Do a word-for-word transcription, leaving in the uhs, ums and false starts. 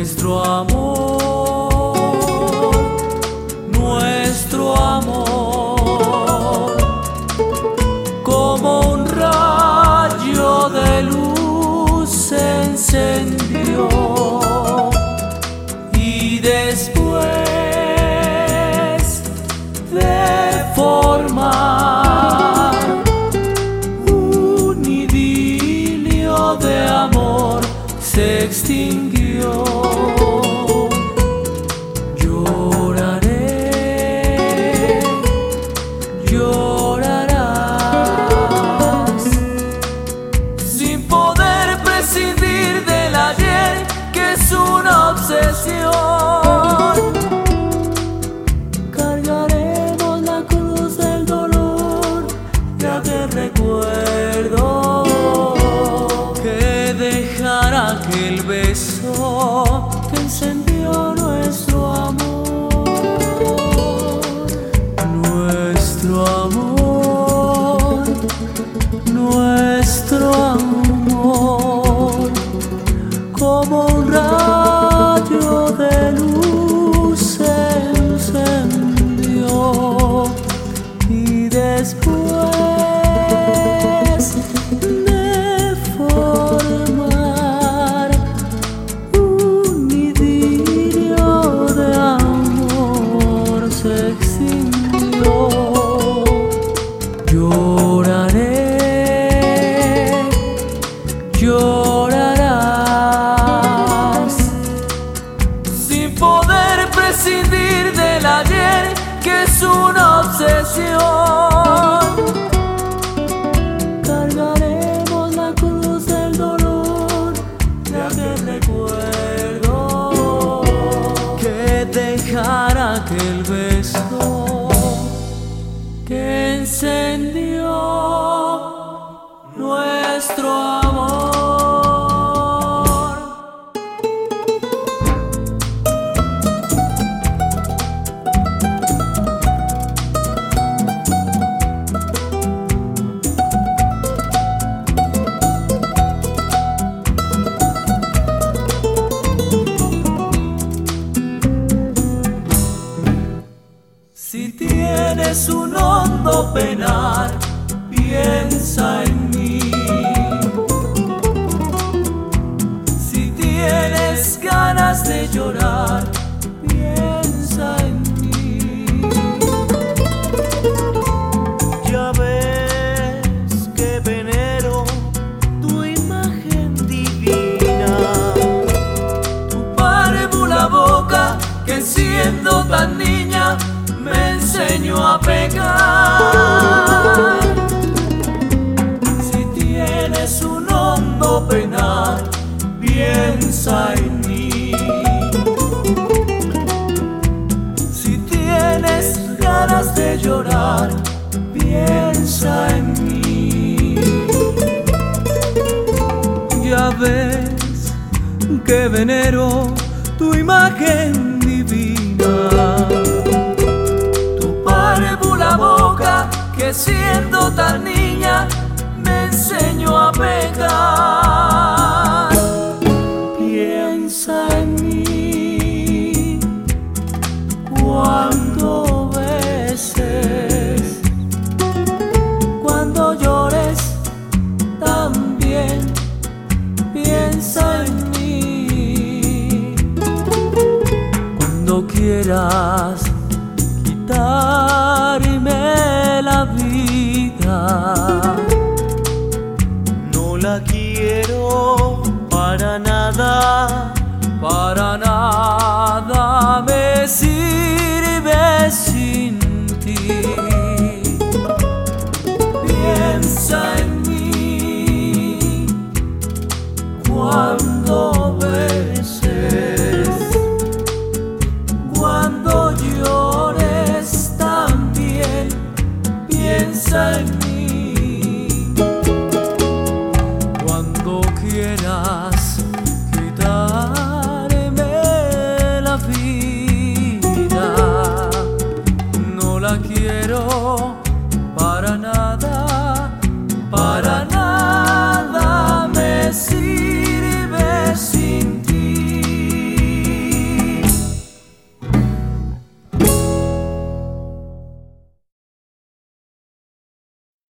nuestro amor, nuestro amor, como un rayo de luz se encendió y después de formar un idilio de amor se extinguió. Lloraré, llorarás, sin poder prescindir del ayer, que es una obsesión. Cargaremos la cruz del dolor de aquel recuerdo que dejará aquel beso que encendió nuestro amor, nuestro amor, nuestro amor, como un rayo de luz se encendió y después de formar un idilio de amor se extinguió. Lloraré, llorarás, sin poder prescindir del ayer, que es una obsesión. Cargaremos la cruz del dolor de aquel recuerdo que dejará aquel beso que encendió nuestro amor. Si tienes un hondo penar, piensa en mí. Si tienes ganas de llorar, piensa en mí. Ya ves que venero tu imagen divina, Tu párvula boca que siendo tan niña me enseñó a pecar. Si tienes un hondo penar, piensa en mí. Si tienes ganas de llorar, piensa en mí. Ya ves que venero tu imagen divina, la boca que siendo tan niña me enseñó a pecar. Piensa en mí cuando beses, cuando llores también piensa en mí. Cuando quieras quitarme la vida, no la quiero para nada, para nada.